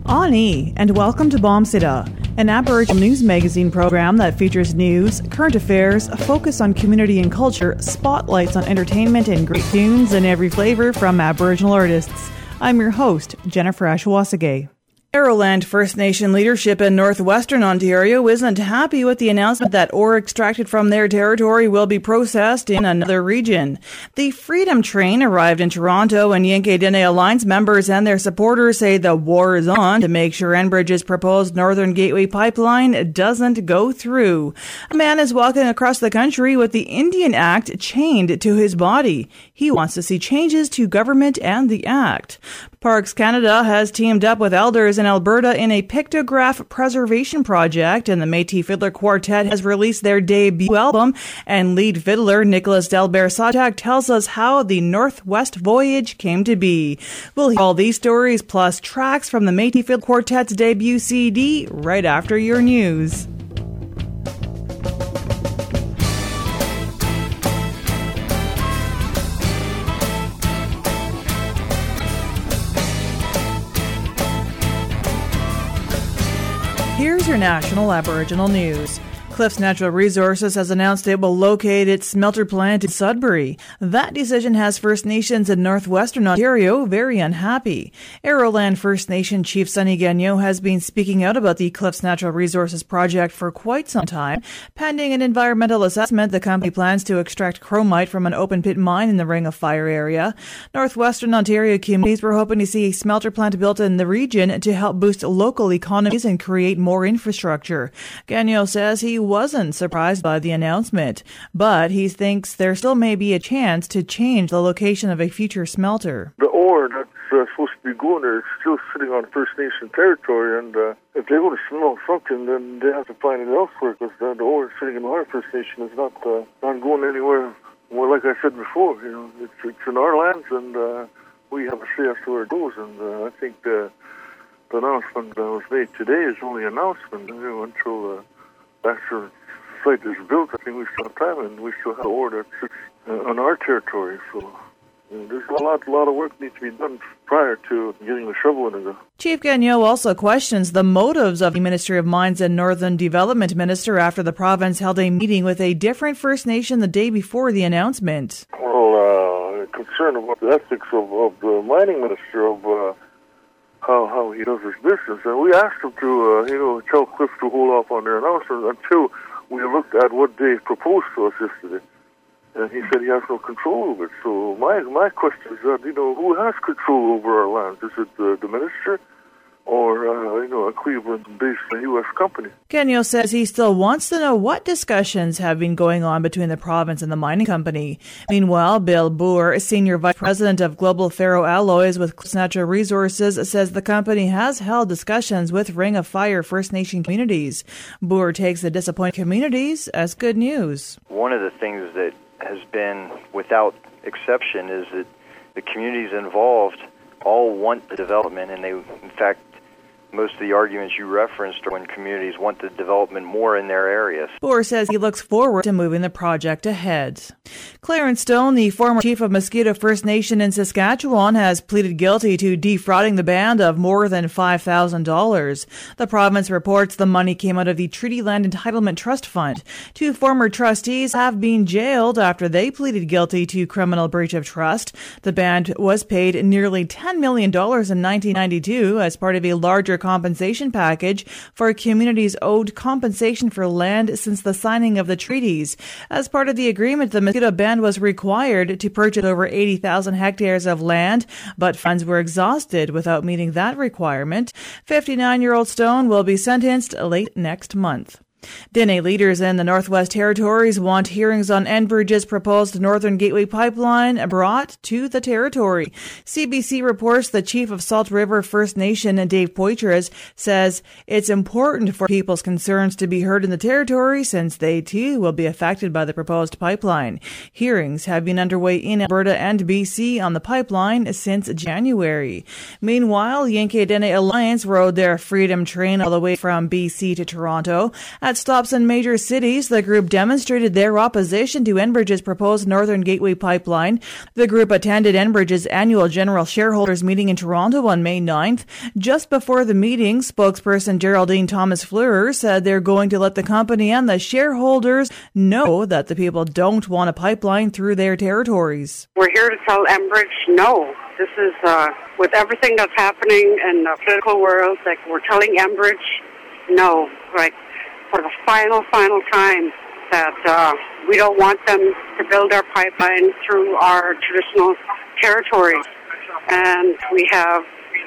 Ani, and welcome to Bombsida, an Aboriginal news magazine program that features news, current affairs, a focus on community and culture, spotlights on entertainment, and great tunes in every flavor from Aboriginal artists. I'm your host, Jennifer Ashwasagay. Arrowland First Nation leadership in northwestern Ontario isn't happy with the announcement that ore extracted from their territory will be processed in another region. The Freedom Train arrived in Toronto, and Yankee Dene Alliance members and their supporters say the war is on to make sure Enbridge's proposed Northern Gateway pipeline doesn't go through. A man is walking across the country with the Indian Act chained to his body. He wants to see changes to government and the Act. Parks Canada has teamed up with elders in Alberta in a pictograph preservation project, and the Métis Fiddler Quartet has released their debut album, and lead fiddler Nicholas Delbert-Satak tells us how the Northwest Voyage came to be. We'll hear all these stories plus tracks from the Métis Fiddler Quartet's debut CD right after your news. Here's your national Aboriginal news. Cliffs Natural Resources has announced it will locate its smelter plant in Sudbury. That decision has First Nations in northwestern Ontario very unhappy. Arrowland First Nation Chief Sonny Gagnon has been speaking out about the Cliffs Natural Resources project for quite some time. Pending an environmental assessment, the company plans to extract chromite from an open-pit mine in the Ring of Fire area. Northwestern Ontario communities were hoping to see a smelter plant built in the region to help boost local economies and create more infrastructure. Gagnon says he wasn't surprised by the announcement, but he thinks there still may be a chance to change the location of a future smelter. The ore that's supposed to be going there is still sitting on First Nation territory, and if they want to smell something, then they have to find it elsewhere, because the ore sitting in our First Nation is not going anywhere. Well, like I said before, it's in our lands, and we have a say as to where it goes, and I think the announcement that was made today is only an announcement, until after the site is built. I think we still have time, and we still have ore that sits on our territory. So there's a lot of work needs to be done prior to getting the shovel in it. Chief Gagnon also questions the motives of the Ministry of Mines and Northern Development Minister after the province held a meeting with a different First Nation the day before the announcement. Well, concerned about the ethics of the mining minister, of how he does his business, and we asked him to tell Cliff to hold off on their announcement until we looked at what they proposed to us yesterday, and he said he has no control over it. So my question is that who has control over our lands? Is it the minister, or a Cleveland-based U.S. company? Gagnon says he still wants to know what discussions have been going on between the province and the mining company. Meanwhile, Bill Boer, Senior Vice President of Global Ferroalloys with Cliffs Natural Resources, says the company has held discussions with Ring of Fire First Nation communities. Boer takes the disappointed communities as good news. One of the things that has been without exception is that the communities involved all want the development, and they, in fact, most of the arguments you referenced are when communities want the development more in their areas. Boer says he looks forward to moving the project ahead. Clarence Stone, the former chief of Mosquito First Nation in Saskatchewan, has pleaded guilty to defrauding the band of more than $5,000. The province reports the money came out of the Treaty Land Entitlement Trust Fund. Two former trustees have been jailed after they pleaded guilty to criminal breach of trust. The band was paid nearly $10 million in 1992 as part of a larger compensation package for communities owed compensation for land since the signing of the treaties. As part of the agreement, the Mosquito Band was required to purchase over 80,000 hectares of land, but funds were exhausted without meeting that requirement. 59-year-old Stone will be sentenced late next month. Dene leaders in the Northwest Territories want hearings on Enbridge's proposed Northern Gateway pipeline brought to the territory. CBC reports the chief of Salt River First Nation, Dave Poitras, says it's important for people's concerns to be heard in the territory since they too will be affected by the proposed pipeline. Hearings have been underway in Alberta and BC on the pipeline since January. Meanwhile, Yankee Dene Alliance rode their Freedom Train all the way from BC to Toronto. At At stops in major cities, the group demonstrated their opposition to Enbridge's proposed Northern Gateway pipeline. The group attended Enbridge's annual general shareholders meeting in Toronto on May 9th. Just before the meeting, spokesperson Geraldine Thomas-Fleury said they're going to let the company and the shareholders know that the people don't want a pipeline through their territories. We're here to tell Enbridge no. This is, with everything that's happening in the political world, like we're telling Enbridge no, like for the final time that we don't want them to build our pipeline through our traditional territories. And we have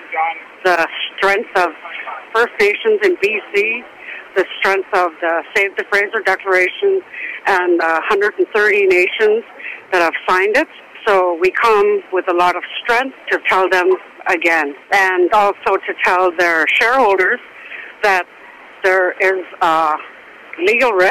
the strength of First Nations in BC, the strength of the Save the Fraser Declaration, and 130 nations that have signed it. So we come with a lot of strength to tell them again, and also to tell their shareholders that there is a legal risk,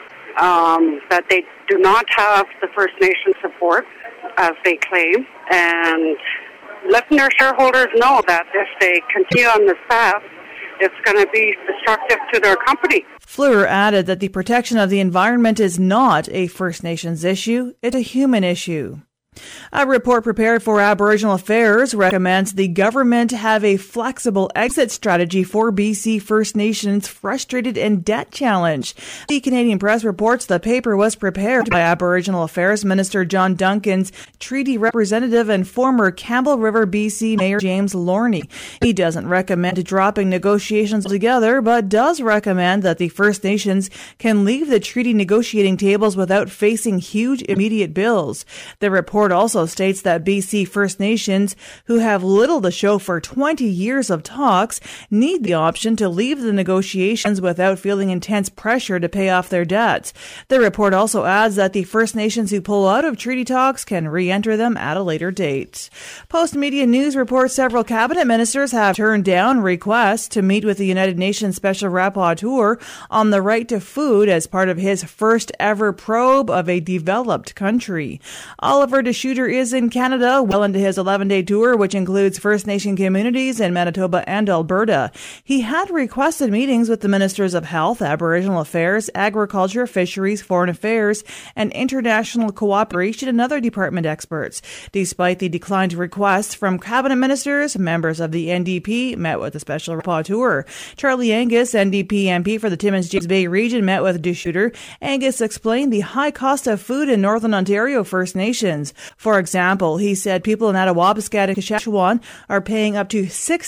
that they do not have the First Nation support as they claim, and letting their shareholders know that if they continue on this path, it's going to be destructive to their company. Fleury added that the protection of the environment is not a First Nations issue, it's a human issue. A report prepared for Aboriginal Affairs recommends the government have a flexible exit strategy for BC First Nations frustrated and debt challenge. The Canadian Press reports the paper was prepared by Aboriginal Affairs Minister John Duncan's treaty representative and former Campbell River, BC Mayor James Lorne. He doesn't recommend dropping negotiations altogether, but does recommend that the First Nations can leave the treaty negotiating tables without facing huge immediate bills. The report also states that BC First Nations, who have little to show for 20 years of talks, need the option to leave the negotiations without feeling intense pressure to pay off their debts. The report also adds that the First Nations who pull out of treaty talks can re-enter them at a later date. Post Media News reports several cabinet ministers have turned down requests to meet with the United Nations Special Rapporteur on the right to food as part of his first ever probe of a developed country. Oliver Shooter is in Canada, well into his 11-day tour, which includes First Nation communities in Manitoba and Alberta. He had requested meetings with the Ministers of Health, Aboriginal Affairs, Agriculture, Fisheries, Foreign Affairs, and International Cooperation and other department experts. Despite the declined requests from cabinet ministers, members of the NDP met with the Special Rapporteur. Charlie Angus, NDP MP for the Timmins-James Bay region, met with Shooter. Angus explained the high cost of food in Northern Ontario First Nations. For example, he said people in Attawabascat and Saskatchewan are paying up to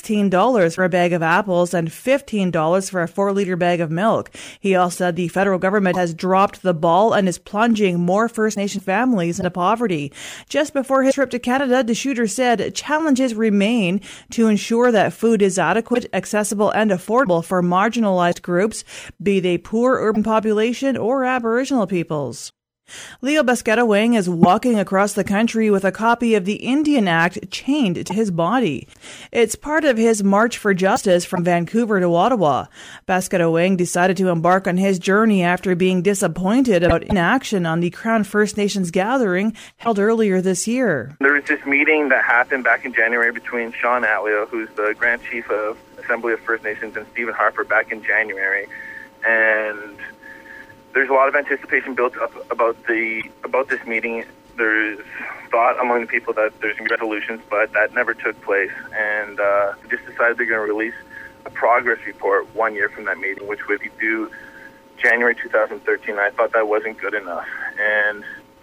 $16 for a bag of apples and $15 for a 4-liter bag of milk. He also said the federal government has dropped the ball and is plunging more First Nation families into poverty. Just before his trip to Canada, Shooter said challenges remain to ensure that food is adequate, accessible, and affordable for marginalized groups, be they poor urban population or Aboriginal peoples. Leo Besketawang is walking across the country with a copy of the Indian Act chained to his body. It's part of his March for Justice from Vancouver to Ottawa. Besketawang decided to embark on his journey after being disappointed about inaction on the Crown First Nations gathering held earlier this year. There was this meeting that happened back in January between Sean Atleo, who's the Grand Chief of Assembly of First Nations, and Stephen Harper back in January. And there's a lot of anticipation built up about this meeting. There's thought among the people that there's going to be resolutions, but that never took place. And we just decided they're going to release a progress report 1 year from that meeting, which would be due January 2013. I thought that wasn't good enough. And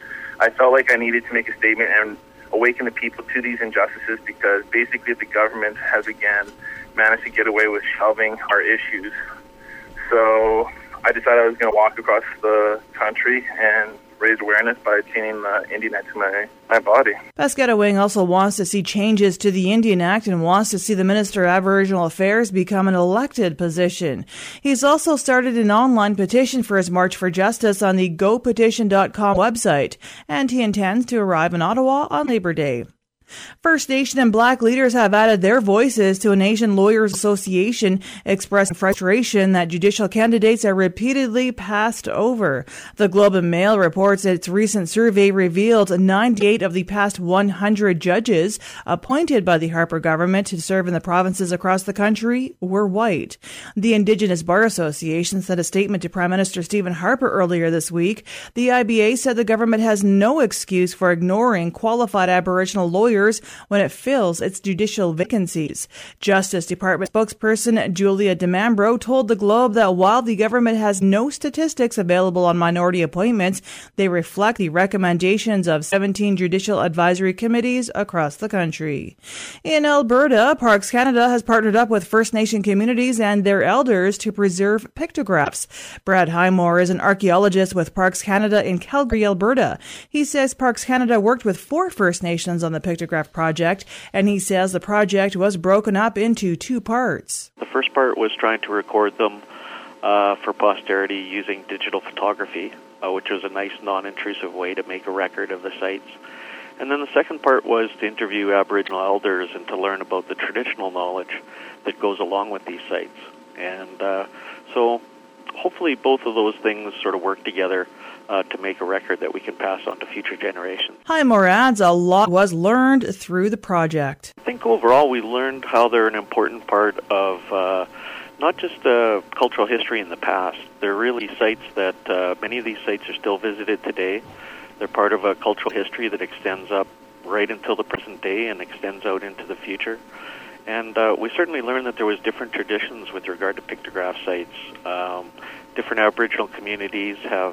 I felt like I needed to make a statement and awaken the people to these injustices, because basically the government has again managed to get away with shelving our issues. So I decided I was going to walk across the country and raise awareness by chaining the Indian Act to my body. Besketawang also wants to see changes to the Indian Act and wants to see the Minister of Aboriginal Affairs become an elected position. He's also started an online petition for his March for Justice on the gopetition.com website, and he intends to arrive in Ottawa on Labor Day. First Nation and Black leaders have added their voices to a Nation Lawyers Association expressing frustration that judicial candidates are repeatedly passed over. The Globe and Mail reports its recent survey revealed 98 of the past 100 judges appointed by the Harper government to serve in the provinces across the country were white. The Indigenous Bar Association sent a statement to Prime Minister Stephen Harper earlier this week. The IBA said the government has no excuse for ignoring qualified Aboriginal lawyers when it fills its judicial vacancies. Justice Department spokesperson Julia DeMambro told the Globe that while the government has no statistics available on minority appointments, they reflect the recommendations of 17 judicial advisory committees across the country. In Alberta, Parks Canada has partnered up with First Nation communities and their elders to preserve pictographs. Brad Highmore is an archaeologist with Parks Canada in Calgary, Alberta. He says Parks Canada worked with 4 First Nations on the pictograph project, and he says the project was broken up into 2 parts. The first part was trying to record them for posterity using digital photography, which was a nice non-intrusive way to make a record of the sites. And then the second part was to interview Aboriginal elders and to learn about the traditional knowledge that goes along with these sites. And so hopefully both of those things sort of work together to make a record that we can pass on to future generations. Highmore adds a lot was learned through the project. I think overall we learned how they're an important part of not just cultural history in the past. They're really sites that many of these sites are still visited today. They're part of a cultural history that extends up right until the present day and extends out into the future. And we certainly learned that there was different traditions with regard to pictograph sites. Different Aboriginal communities have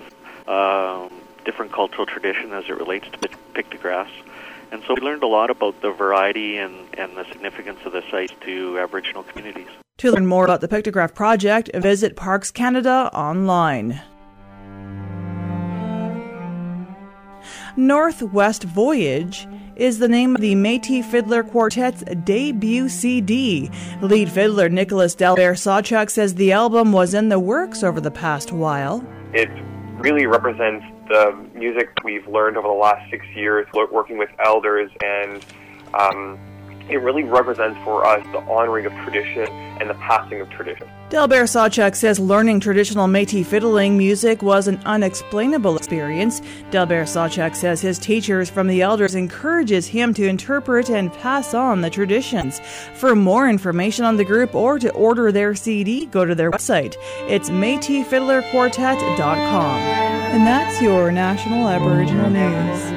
different cultural tradition as it relates to pictographs. And so we learned a lot about the variety and the significance of the sites to Aboriginal communities. To learn more about the Pictograph Project, visit Parks Canada online. Northwest Voyage is the name of the Métis Fiddler Quartet's debut CD. Lead fiddler Nicholas Delbert Sawchuk says the album was in the works over the past while. It really represents the music we've learned over the last 6 years working with elders, and it really represents for us the honoring of tradition and the passing of tradition. Delbert Sawchuk says learning traditional Métis fiddling music was an unexplainable experience. Delbert Sawchuk says his teachers from the elders encourages him to interpret and pass on the traditions. For more information on the group or to order their CD, go to their website. It's MétisFiddlerQuartet.com. And that's your National Aboriginal News.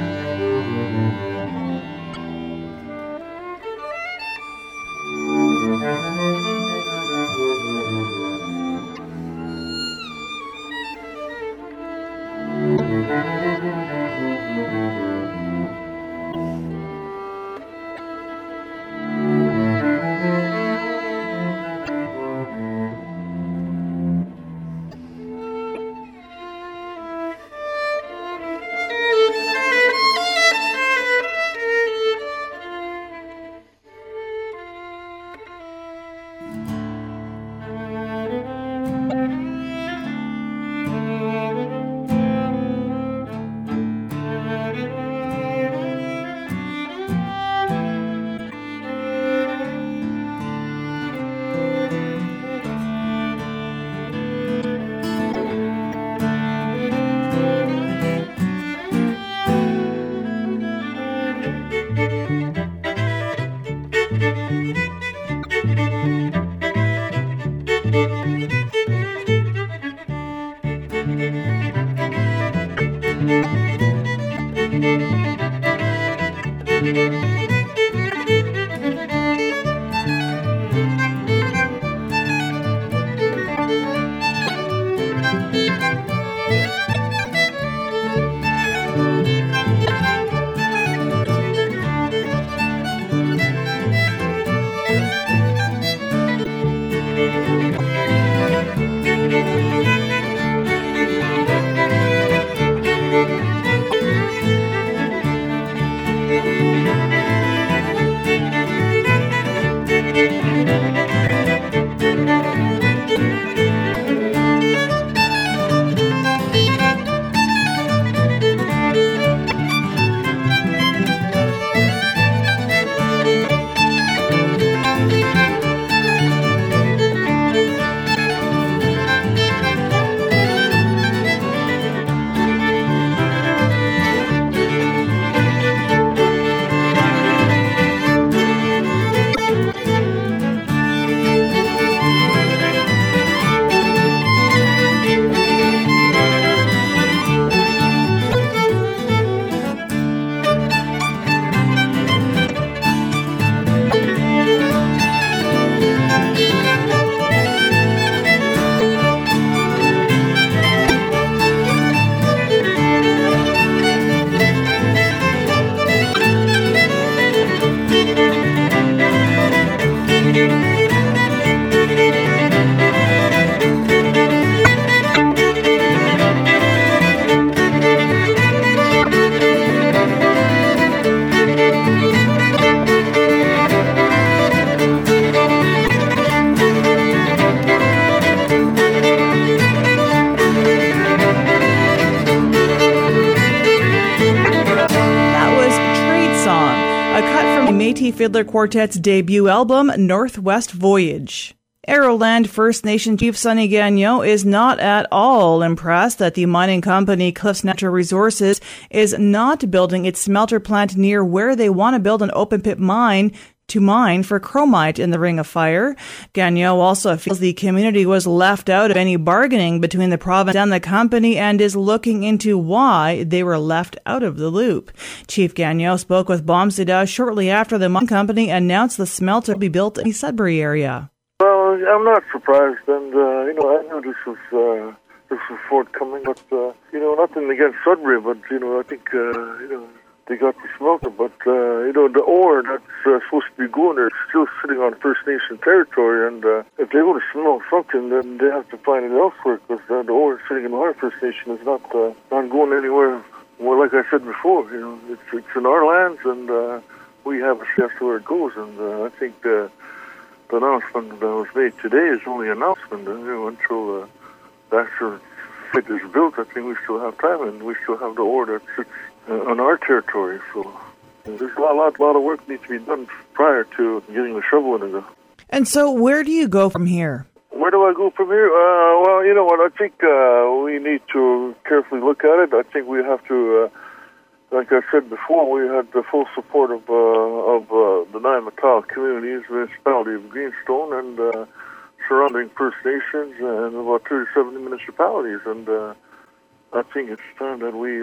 Métis Fiddler Quartet's debut album, Northwest Voyage. Arrowland First Nation Chief Sonny Gagnon is not at all impressed that the mining company Cliffs Natural Resources is not building its smelter plant near where they want to build an open-pit mine to mine for chromite in the Ring of Fire. Gagnon also feels the community was left out of any bargaining between the province and the company and is looking into why they were left out of the loop. Chief Gagnon spoke with Bombsida shortly after the mine company announced the smelter will be built in the Sudbury area. Well, I'm not surprised, and I knew this was forthcoming, but nothing against Sudbury, but I think they got the smelter, but the ore that's supposed to be going there is still sitting on First Nation territory, and if they want to smell something, then they have to find it elsewhere, because the ore sitting in our First Nation is not going anywhere. Well, like I said before, it's in our lands, and we have a say as to where it goes, and I think the announcement that was made today is only an announcement. Until the actual site is built, I think we still have time, and we still have the ore that sits on our territory. So there's a lot of work needs to be done prior to getting the shovel in it. And so where do you go from here? Where do I go from here? Well, you know what, I think we need to carefully look at it. I think we have to... like I said before, we had the full support of the Nine Metal communities, the municipality of Greenstone, and surrounding First Nations, and about 37 municipalities. And I think it's time that we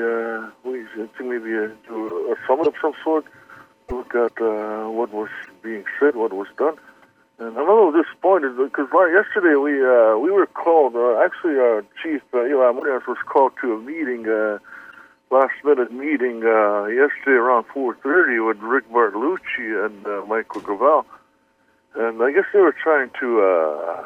maybe do a summit of some sort, look at what was being said, what was done. And I'm a little disappointed because yesterday we were called. Actually, our chief Eli Munoz was called to a meeting. Last-minute meeting yesterday around 4:30 with Rick Bartolucci and Michael Gravel, and I guess they were trying to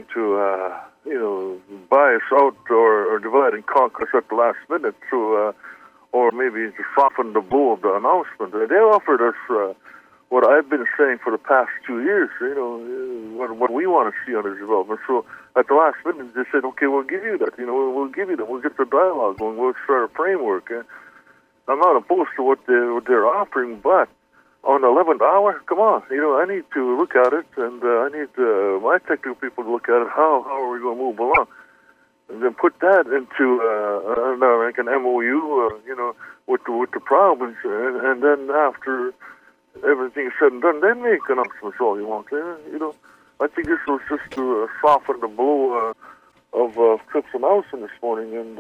buy us out or divide and conquer us at the last minute through, or maybe to soften the blow of the announcement. They offered us what I've been saying for the past 2 years, what we want to see on this development. So at the last minute, they said, okay, we'll give you that. We'll give you that. We'll get the dialogue going. We'll start a framework. I'm not opposed to what they're offering, but on the 11th hour, come on. I need to look at it, and I need my technical people to look at it. How are we going to move along? And then put that into like an MOU, with the province, and then after everything is said and done, then make announcements all you want. I think this was just to soften the blow of Cliff's announcement this morning, and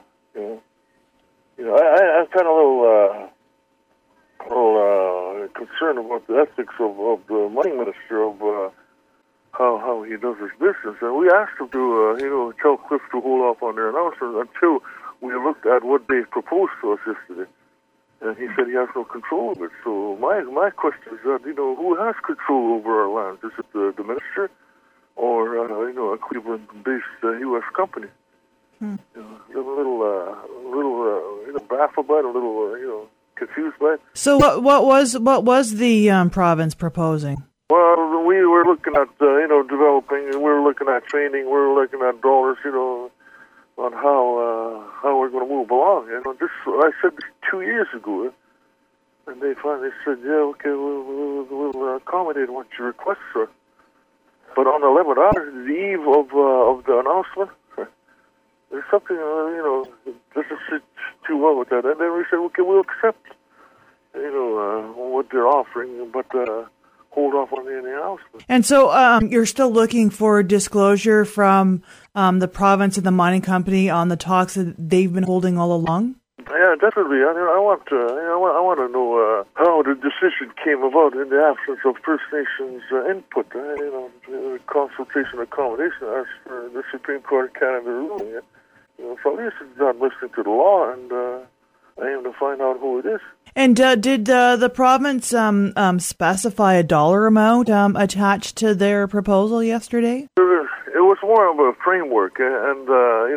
I'm kind of a little concerned about the ethics of the mining minister, of how he does his business. And we asked him to tell Cliff to hold off on their announcement until we looked at what they proposed to us yesterday. And he said he has no control over it. So my question is that, who has control over our lands? Is it the minister or, a Cleveland-based U.S. company? I'm a little baffled by it, a little, confused by it. So what was the province proposing? Well, we were looking at, developing, and we were looking at training, we were looking at dollars, on how we're going to move along. I said this 2 years ago, and they finally said, yeah, okay, we'll accommodate what your requests are. But on the 11th hour, the eve of the announcement, there's something, doesn't sit too well with that. And then we said, okay, we'll accept, what they're offering, but hold off on any announcement. And so you're still looking for disclosure from the province and the mining company on the talks that they've been holding all along? Yeah, definitely. I want to know how the decision came about in the absence of First Nations input. Consultation accommodation as for the Supreme Court of Canada ruling. So at least it's not listening to the law, and I aim to find out who it is. And did the province specify a dollar amount attached to their proposal yesterday? It was more of a framework, and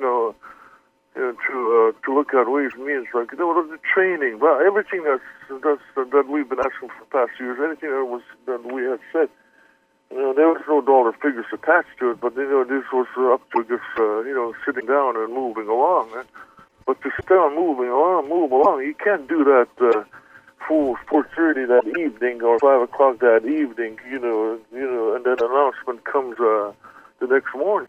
to look at ways and means, like the training, but everything that we've been asking for the past years, anything that we had said. There was no dollar figures attached to it, but this was up to just sitting down and moving along. But to sit down, move along, you can't do that 4:30 that evening or 5 o'clock that evening, and that announcement comes the next morning.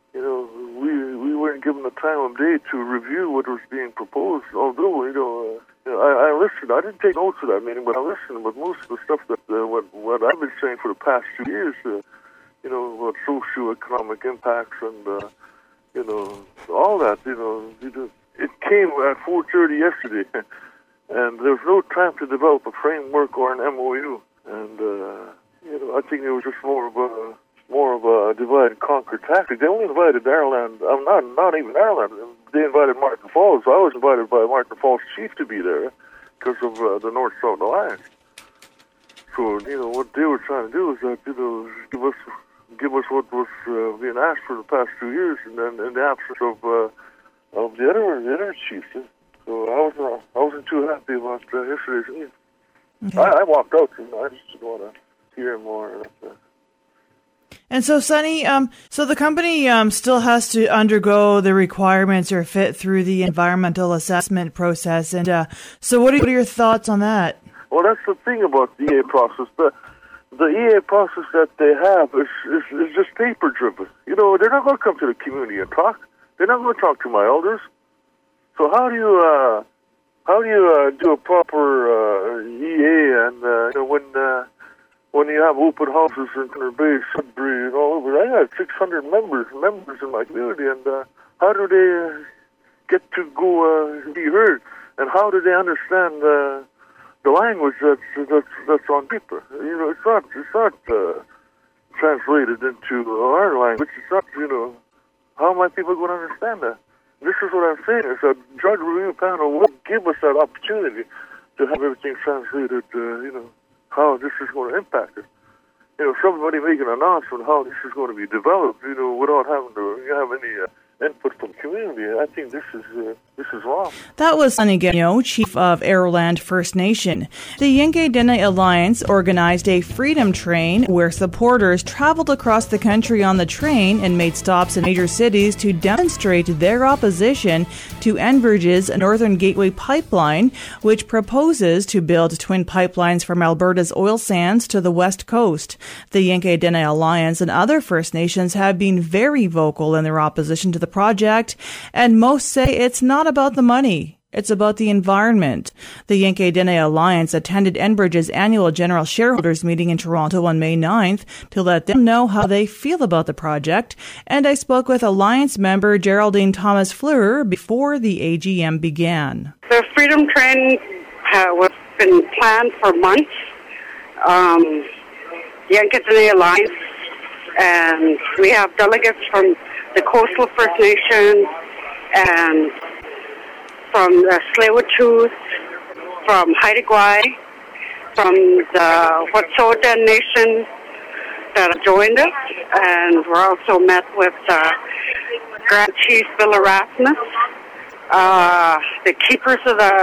We weren't given the time of day to review what was being proposed. Although, I listened. I didn't take notes of that meeting, but I listened. But most of the stuff that what I've been saying for the past 2 years, about socioeconomic impacts and all that. It came at 4:30 yesterday, and there was no time to develop a framework or an MOU. And I think it was just more of a divide and conquer tactic. They only invited Ireland. Not even Ireland. They invited Martin Falls. I was invited by Martin Falls chief to be there because of the North-South Alliance. So what they were trying to do is that give us what was being asked for the past 2 years, and then in the absence of the other chiefs. So I wasn't too happy about yesterday's meeting. Okay. I walked out, and I just didn't want to hear more. And so, Sonny, so the company still has to undergo the requirements or fit through the environmental assessment process. And so what are your thoughts on that? Well, that's the thing about the EA process. The EA process that they have is just paper-driven. They're not going to come to the community and talk. They're not going to talk to my elders. So how do you do a proper EA and when you have open houses in Thunder Bay, Sudbury, and all over? I got 600 members in my community, and how do they get to go be heard? And how do they understand the language that's on paper? It's not translated into our language. It's not. How am I people going to understand that? This is what I'm saying. Is that judge review panel will give us that opportunity to have everything translated. How this is going to impact it. Somebody make an announcement how this is going to be developed. Without having to have any input from the community. I think this is wrong. That was Sonny Gagnon, chief of Arrowland First Nation. The Yinke Dene Alliance organized a freedom train where supporters traveled across the country on the train and made stops in major cities to demonstrate their opposition to Enbridge's Northern Gateway pipeline, which proposes to build twin pipelines from Alberta's oil sands to the west coast. The Yinke Dene Alliance and other First Nations have been very vocal in their opposition to the project, and most say it's not about the money. It's about the environment. The Yinke Dene Alliance attended Enbridge's annual general shareholders meeting in Toronto on May 9th to let them know how they feel about the project, and I spoke with Alliance member Geraldine Thomas-Fleur before the AGM began. The Freedom Train was been planned for months. Yinke Dene Alliance, and we have delegates from the Coastal First Nation and from the Tsleil-Waututh, from Haida Gwaii, from the Wet'suwet'en Nation that have joined us, and we're also met with Grand Chief Bill Erasmus, the keepers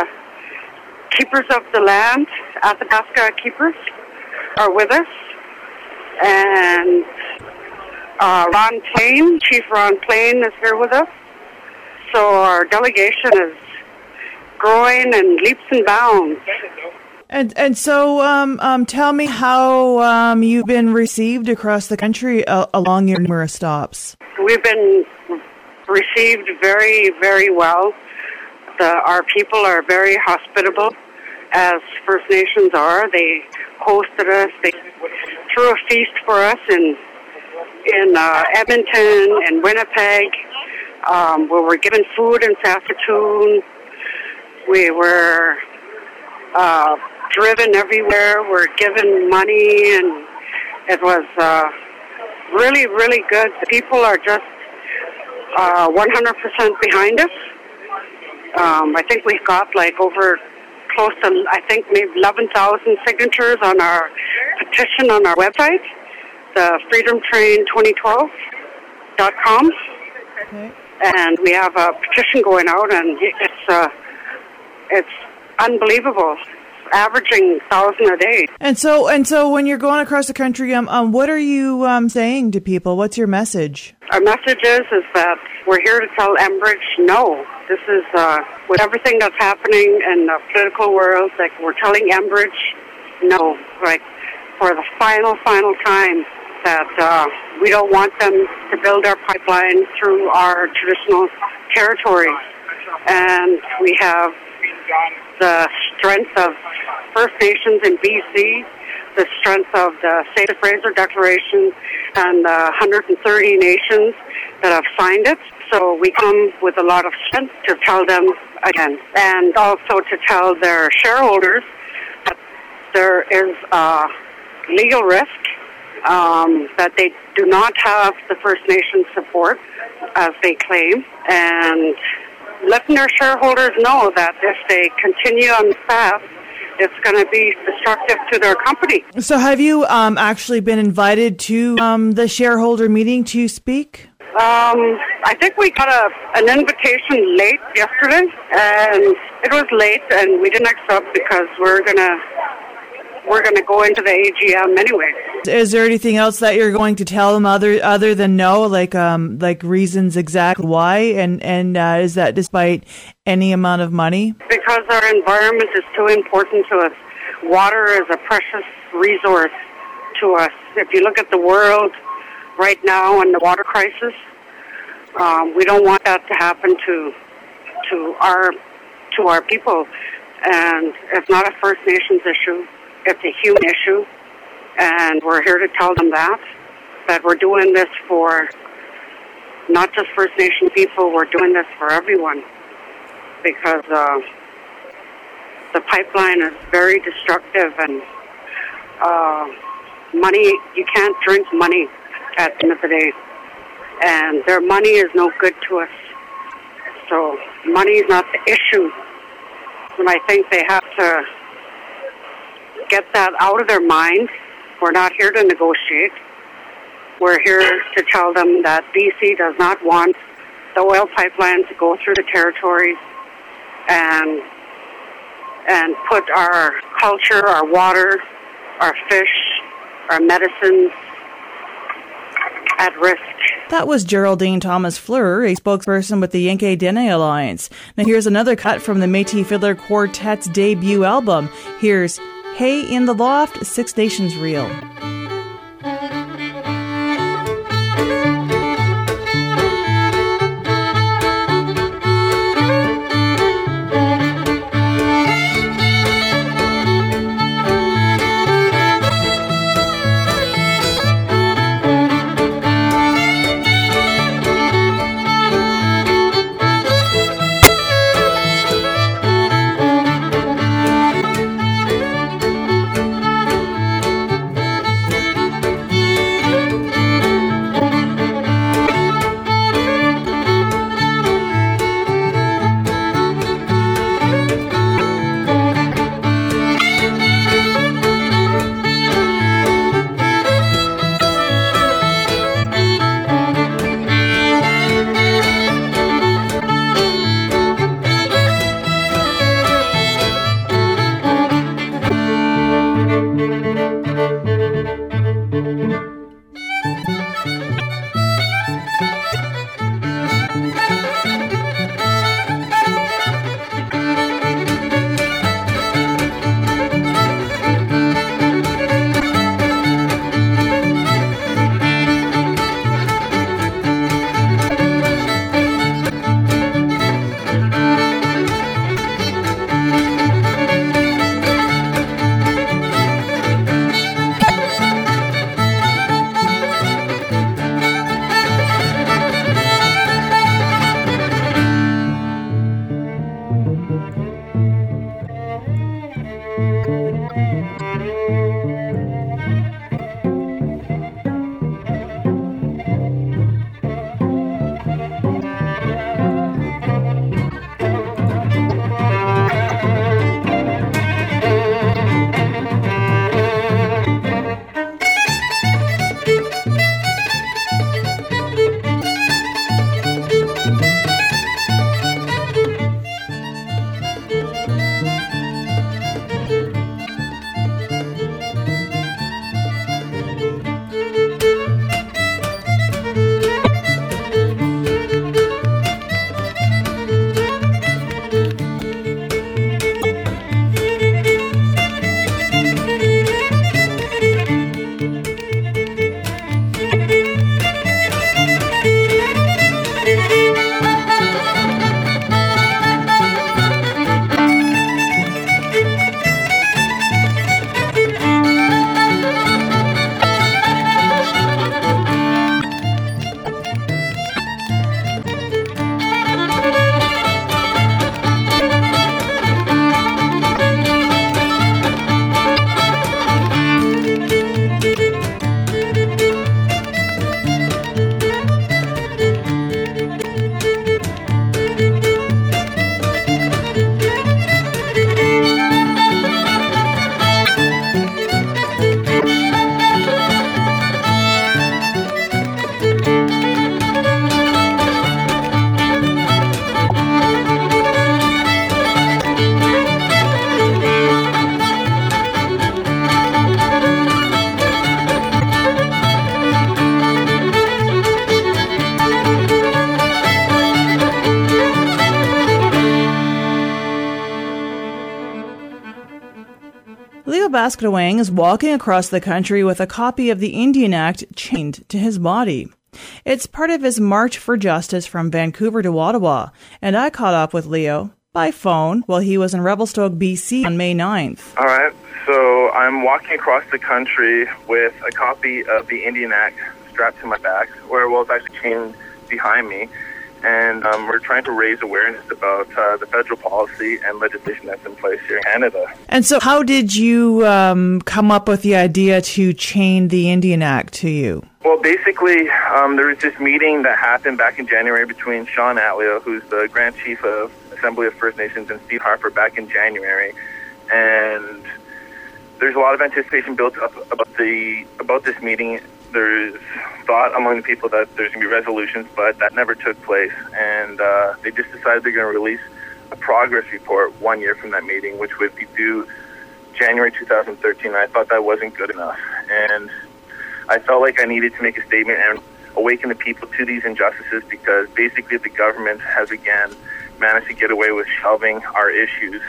of the land, Athabasca keepers, are with us, and Ron Plain, Chief Ron Plain is here with us. So our delegation is growing in leaps and bounds. And so tell me how you've been received across the country along your numerous stops. We've been received very, very well. Our people are very hospitable, as First Nations are. They hosted us. They threw a feast for us in Edmonton and Winnipeg. We were given food in Saskatoon. We were driven everywhere. We're given money, and it was really, really good. The people are just 100% behind us. I think we've got over close to, maybe 11,000 signatures on our petition on our website, the freedomtrain2012.com. Okay. And we have a petition going out, and it's unbelievable, averaging 1,000 a day. And so when you're going across the country, what are you saying to people? What's your message? Our message is that we're here to tell Enbridge no. This is, with everything that's happening in the political world, like we're telling Enbridge no, like for the final time that we don't want them to build our pipeline through our traditional territories. And we have the strength of First Nations in BC, the strength of the State of Fraser Declaration, and the 130 nations that have signed it. So we come with a lot of strength to tell them again, and also to tell their shareholders that there is a legal risk, that they do not have the First Nations support as they claim, and letting their shareholders know that if they continue on this path, it's going to be destructive to their company. So have you actually been invited to the shareholder meeting to speak? I think we got an invitation late yesterday, and it was late, and we didn't accept because we're gonna go into the AGM anyway. Is there anything else that you're going to tell them other than no, like reasons exactly why, and is that despite any amount of money? Because our environment is too important to us. Water is a precious resource to us. If you look at the world right now and the water crisis, we don't want that to happen to our people. And it's not a First Nations issue. It's a human issue, and we're here to tell them that we're doing this for not just First Nation people, we're doing this for everyone, because the pipeline is very destructive, and money, you can't drink money at the end of the day, and their money is no good to us, so money is not the issue, and I think they have to get that out of their mind. We're not here to negotiate. We're here to tell them that BC does not want the oil pipeline to go through the territories and put our culture, our water, our fish, our medicines at risk. That was Geraldine Thomas-Fleur, a spokesperson with the Yankee Dene Alliance. Now here's another cut from the Métis Fiddler Quartet's debut album. Here's Hay in the Loft, Six Nations Reel. Bascatawang is walking across the country with a copy of the Indian Act chained to his body. It's part of his March for Justice from Vancouver to Ottawa, and I caught up with Leo by phone while he was in Revelstoke, BC on May 9th. All right, so I'm walking across the country with a copy of the Indian Act strapped to my back, it's actually chained behind me. And we're trying to raise awareness about the federal policy and legislation that's in place here in Canada. And so how did you come up with the idea to chain the Indian Act to you? Well, basically, there was this meeting that happened back in January between Sean Atleo, who's the Grand Chief of Assembly of First Nations, and Steve Harper back in January. And there's a lot of anticipation built up about this meeting. There's thought among the people that there's going to be resolutions, but that never took place. And they just decided they're going to release a progress report 1 year from that meeting, which would be due January 2013. I thought that wasn't good enough. And I felt like I needed to make a statement and awaken the people to these injustices, because basically the government has again managed to get away with shelving our issues.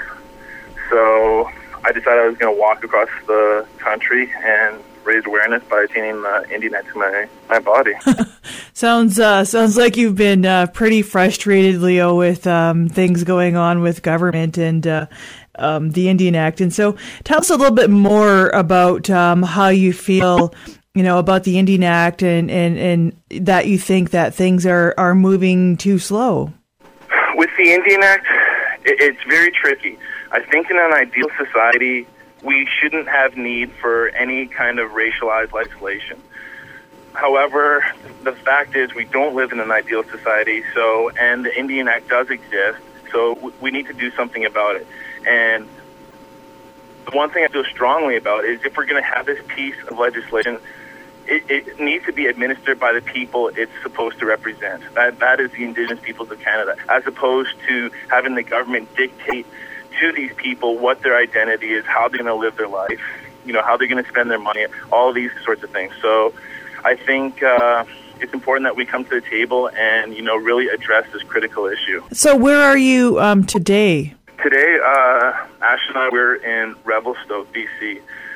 So I decided I was going to walk across the country and raise awareness by chaining the Indian Act to my body. Sounds like you've been pretty frustrated, Leo, with things going on with government and the Indian Act. And so tell us a little bit more about how you feel, about the Indian Act and that you think that things are moving too slow. With the Indian Act, it's very tricky. I think in an ideal society, we shouldn't have need for any kind of racialized legislation. However, the fact is we don't live in an ideal society, and the Indian Act does exist, so we need to do something about it. And the one thing I feel strongly about is if we're going to have this piece of legislation, it needs to be administered by the people it's supposed to represent. That is the Indigenous peoples of Canada, as opposed to having the government dictate to these people what their identity is, how they're going to live their life, how they're going to spend their money, all these sorts of things. So I think it's important that we come to the table and, really address this critical issue. So where are you today? Today, Ash and I, we're in Revelstoke, BC.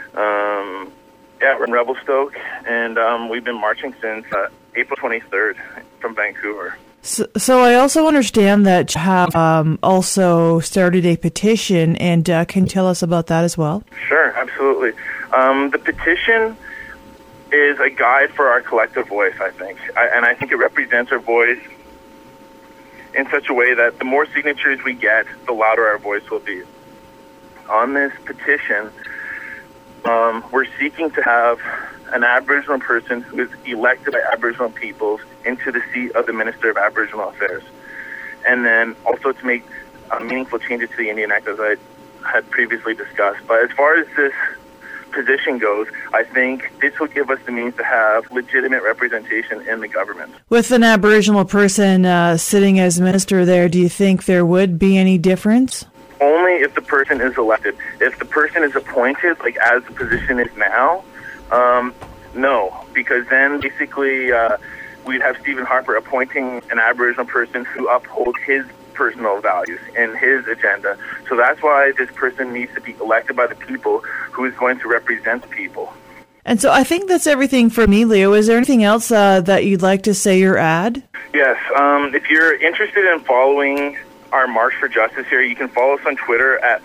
We're in Revelstoke, and we've been marching since April 23rd from Vancouver. So I also understand that you have also started a petition, and can you tell us about that as well? Sure, absolutely. The petition is a guide for our collective voice, I think. And I think it represents our voice in such a way that the more signatures we get, the louder our voice will be. On this petition, we're seeking to have an Aboriginal person who is elected by Aboriginal peoples into the seat of the Minister of Aboriginal Affairs. And then also to make meaningful changes to the Indian Act, as I had previously discussed. But as far as this position goes, I think this will give us the means to have legitimate representation in the government. With an Aboriginal person sitting as minister there, do you think there would be any difference? Only if the person is elected. If the person is appointed, like as the position is now, no, because then basically we'd have Stephen Harper appointing an Aboriginal person who upholds his personal values and his agenda. So that's why this person needs to be elected by the people who is going to represent the people. And so I think that's everything for me, Leo. Is there anything else that you'd like to say or add? Yes. If you're interested in following our March for Justice here, you can follow us on Twitter at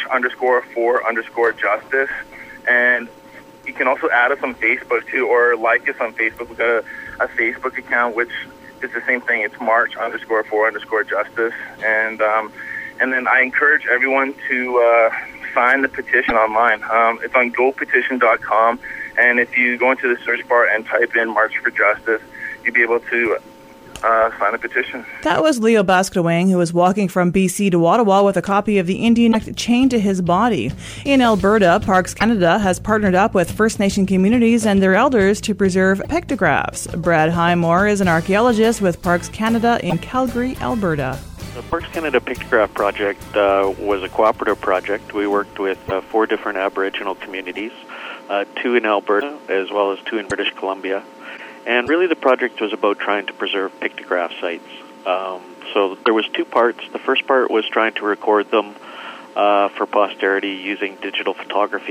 March_for_justice. And you can also add us on Facebook, too, or like us on Facebook. We've got a Facebook account, which is the same thing. It's March_for_justice. And then I encourage everyone to sign the petition online. It's on gopetition.com. And if you go into the search bar and type in March for Justice, you'll be able to sign a petition. That was Leo Bascatawang, who was walking from BC to Ottawa with a copy of the Indian Act chained to his body. In Alberta, Parks Canada has partnered up with First Nation communities and their elders to preserve pictographs. Brad Highmore is an archaeologist with Parks Canada in Calgary, Alberta. The Parks Canada Pictograph Project was a cooperative project. We worked with 4 different Aboriginal communities, 2 in Alberta as well as 2 in British Columbia. And really the project was about trying to preserve pictograph sites. So there was 2 parts. The first part was trying to record them for posterity using digital photography.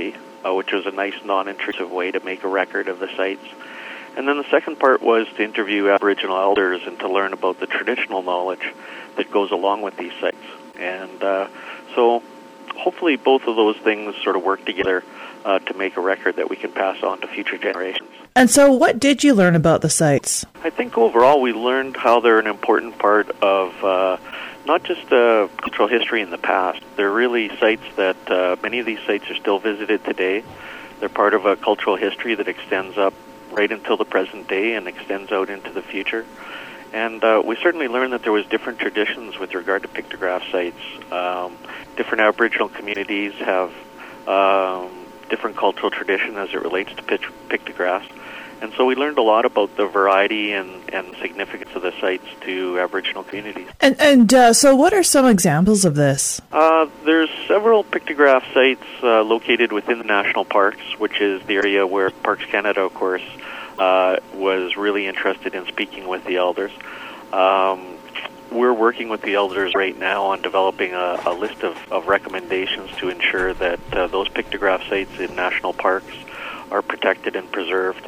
which was a nice non-intrusive way to make a record of the sites. And then the second part was to interview Aboriginal elders and to learn about the traditional knowledge that goes along with these sites. And so hopefully both of those things sort of work together to make a record that we can pass on to future generations. And so what did you learn about the sites? I think overall we learned how they're an important part of not just cultural history in the past. They're really sites that many of these sites are still visited today. They're part of a cultural history that extends up right until the present day and extends out into the future. And we certainly learned that there was different traditions with regard to pictograph sites. Different Aboriginal communities have different cultural tradition as it relates to pictographs. And so we learned a lot about the variety and significance of the sites to Aboriginal communities. And so what are some examples of this? There's several pictograph sites located within the national parks, which is the area where Parks Canada, of course, was really interested in speaking with the elders. We're working with the elders right now on developing a list of recommendations to ensure that those pictograph sites in national parks are protected and preserved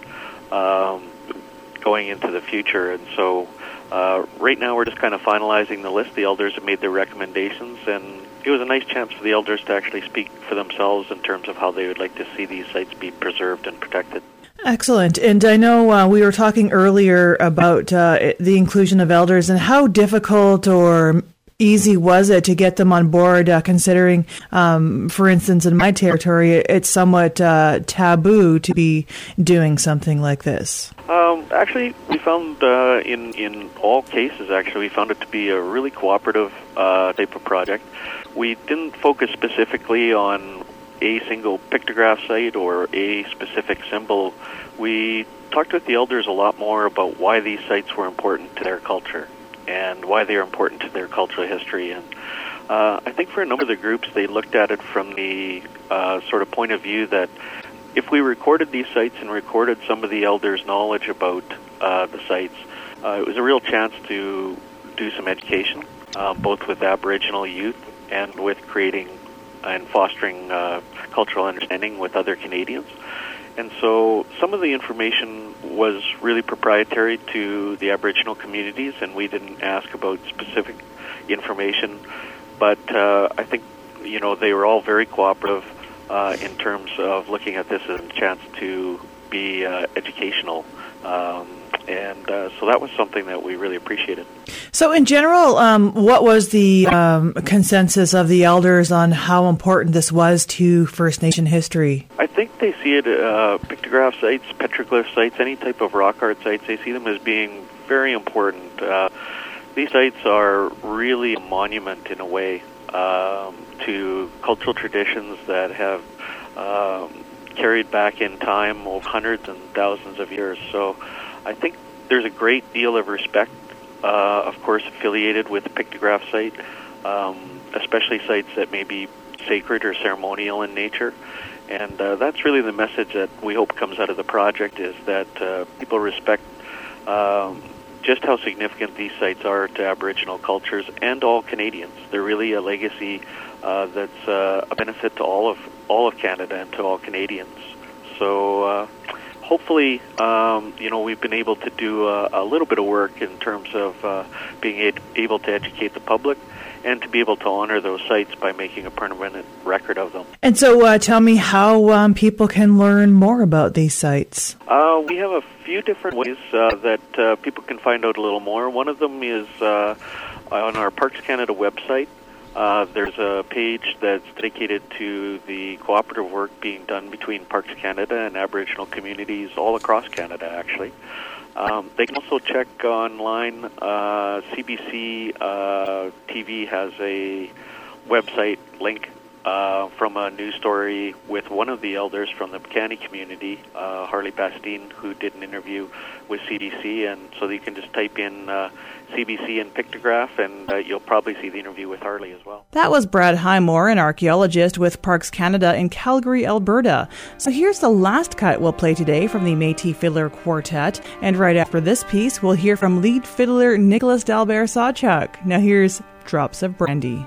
going into the future. And so right now we're just kind of finalizing the list. The elders have made their recommendations, and it was a nice chance for the elders to actually speak for themselves in terms of how they would like to see these sites be preserved and protected. Excellent. And I know we were talking earlier about the inclusion of elders and how difficult or easy was it to get them on board, considering, for instance, in my territory, it's somewhat taboo to be doing something like this? Actually, we found in all cases, we found it to be a really cooperative type of project. We didn't focus specifically on a single pictograph site or a specific symbol. We talked with the elders a lot more about why these sites were important to their culture and why they are important to their cultural history. And I think for a number of the groups, they looked at it from the sort of point of view that if we recorded these sites and recorded some of the elders' knowledge about the sites, it was a real chance to do some education, both with Aboriginal youth and with creating and fostering cultural understanding with other Canadians. And so some of the information was really proprietary to the Aboriginal communities, and we didn't ask about specific information. But I think, they were all very cooperative in terms of looking at this as a chance to be educational. And so that was something that we really appreciated. So in general, what was the consensus of the elders on how important this was to First Nation history? I think they see it, pictograph sites, petroglyph sites, any type of rock art sites, they see them as being very important. These sites are really a monument in a way to cultural traditions that have carried back in time over hundreds and thousands of years. So I think there's a great deal of respect, of course, affiliated with the pictograph site, especially sites that may be sacred or ceremonial in nature. And that's really the message that we hope comes out of the project, is that people respect just how significant these sites are to Aboriginal cultures and all Canadians. They're really a legacy that's a benefit to all of Canada and to all Canadians. So hopefully, we've been able to do a little bit of work in terms of being able to educate the public and to be able to honor those sites by making a permanent record of them. And so tell me how people can learn more about these sites. We have a few different ways that people can find out a little more. One of them is on our Parks Canada website. There's a page that's dedicated to the cooperative work being done between Parks Canada and Aboriginal communities all across Canada, actually. They can also check online. CBC TV has a website link from a news story with one of the elders from the Piikani community, Harley Bastine, who did an interview with CBC. And so you can just type in CBC and pictograph, and you'll probably see the interview with Harley as well. That was Brad Highmore, an archaeologist with Parks Canada in Calgary, Alberta. So here's the last cut we'll play today from the Métis Fiddler Quartet. And right after this piece, we'll hear from lead fiddler Nicholas Dalbert Sawchuk. Now here's Drops of Brandy.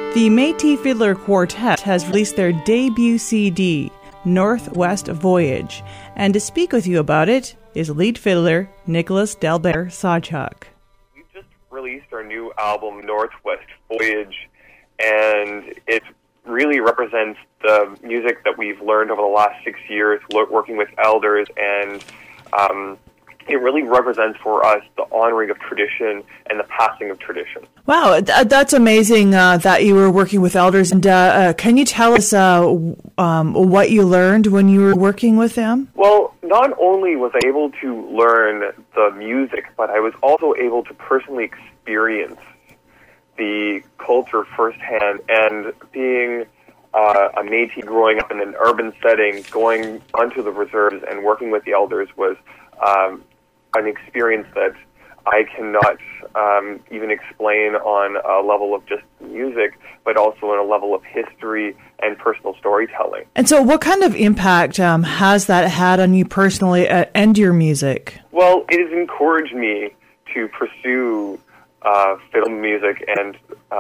The Métis Fiddler Quartet has released their debut CD, Northwest Voyage, and to speak with you about it is lead fiddler Nicholas Delbert Sawchuk. We just released our new album, Northwest Voyage, and it really represents the music that we've learned over the last 6 years working with elders, and it really represents for us the honoring of tradition and the passing of tradition. Wow, that's amazing that you were working with elders. And can you tell us what you learned when you were working with them? Well, not only was I able to learn the music, but I was also able to personally experience the culture firsthand. And being a Métis growing up in an urban setting, going onto the reserves and working with the elders was an experience that I cannot even explain on a level of just music, but also on a level of history and personal storytelling. And so what kind of impact has that had on you personally and your music? Well, it has encouraged me to pursue fiddle music and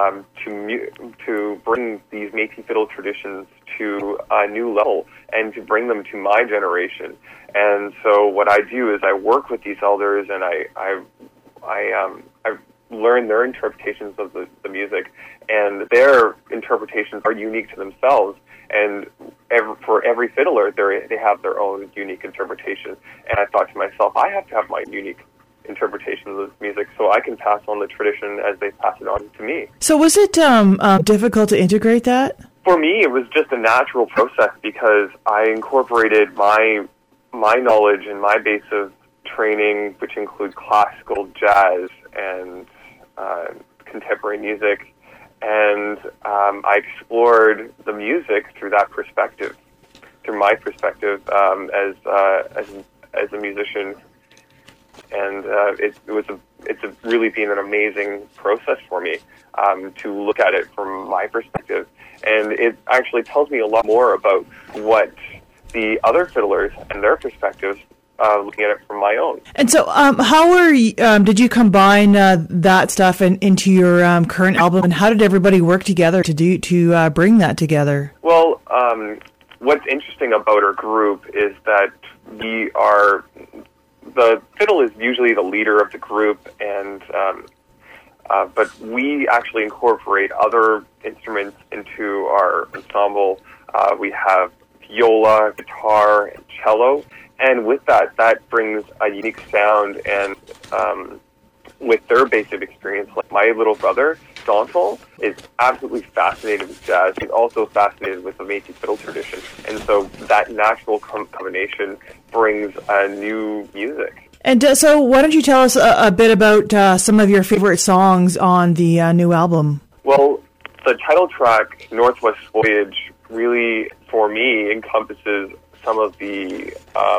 to bring these Métis fiddle traditions to a new level and to bring them to my generation. And so what I do is I work with these elders, and I learn their interpretations of the music, and their interpretations are unique to themselves. And for every fiddler, they have their own unique interpretation. And I thought to myself, I have to have my unique interpretation of this music so I can pass on the tradition as they pass it on to me. So was it difficult to integrate that? For me, it was just a natural process because I incorporated my knowledge and my base of training, which include classical, jazz, and contemporary music, and I explored the music through that perspective, through my perspective as a musician, and it's really been an amazing process for me to look at it from my perspective, and it actually tells me a lot more about what the other fiddlers and their perspectives, looking at it from my own. And so how did you combine that stuff into your current album, and how did everybody work together to bring that together? Well, what's interesting about our group is that the fiddle is usually the leader of the group, and but we actually incorporate other instruments into our ensemble. We have viola, guitar, and cello, and with that brings a unique sound. And with their basic experience, like my little brother, Danton, is absolutely fascinated with jazz. He's also fascinated with the Métis fiddle tradition, and so that natural combination brings a new music. And so why don't you tell us a bit about some of your favorite songs on the new album? Well, the title track, Northwest Voyage, really, for me, encompasses some of the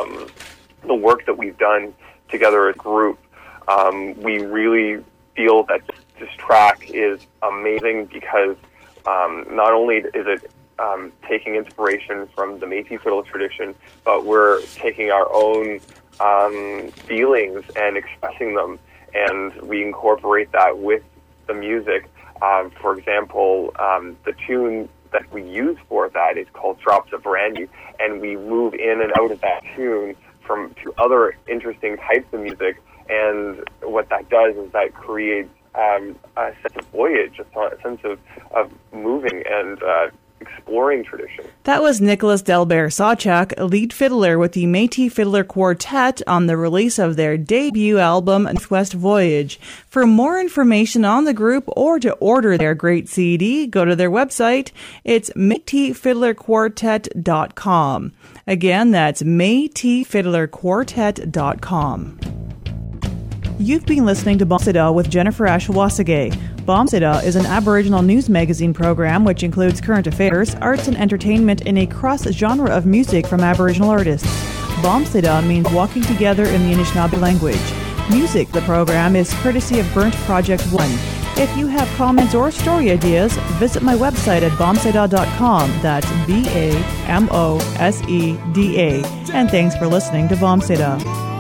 work that we've done together as a group. We really feel that this track is amazing because not only is it taking inspiration from the Métis fiddle tradition, but we're taking our own feelings and expressing them, and we incorporate that with the music. For example, the tune that we use for that is called Drops of Brandy, and we move in and out of that tune to other interesting types of music, and what that does is that creates a sense of voyage, a sense of moving and exploring tradition. That was Nicholas Delbert Sawchuk, lead fiddler with the Métis Fiddler Quartet, on the release of their debut album, Northwest Voyage. For more information on the group or to order their great CD, go to their website. It's MétisFiddlerQuartet.com. Again, that's MétisFiddlerQuartet.com. You've been listening to Bombsida with Jennifer Ashawasage. Bombsida is an Aboriginal news magazine program which includes current affairs, arts and entertainment in a cross-genre of music from Aboriginal artists. Bombsida means walking together in the Anishinaabe language. Music, the program, is courtesy of Burnt Project 1. If you have comments or story ideas, visit my website at bombsida.com. That's BAMOSEDA. And thanks for listening to Bombsida.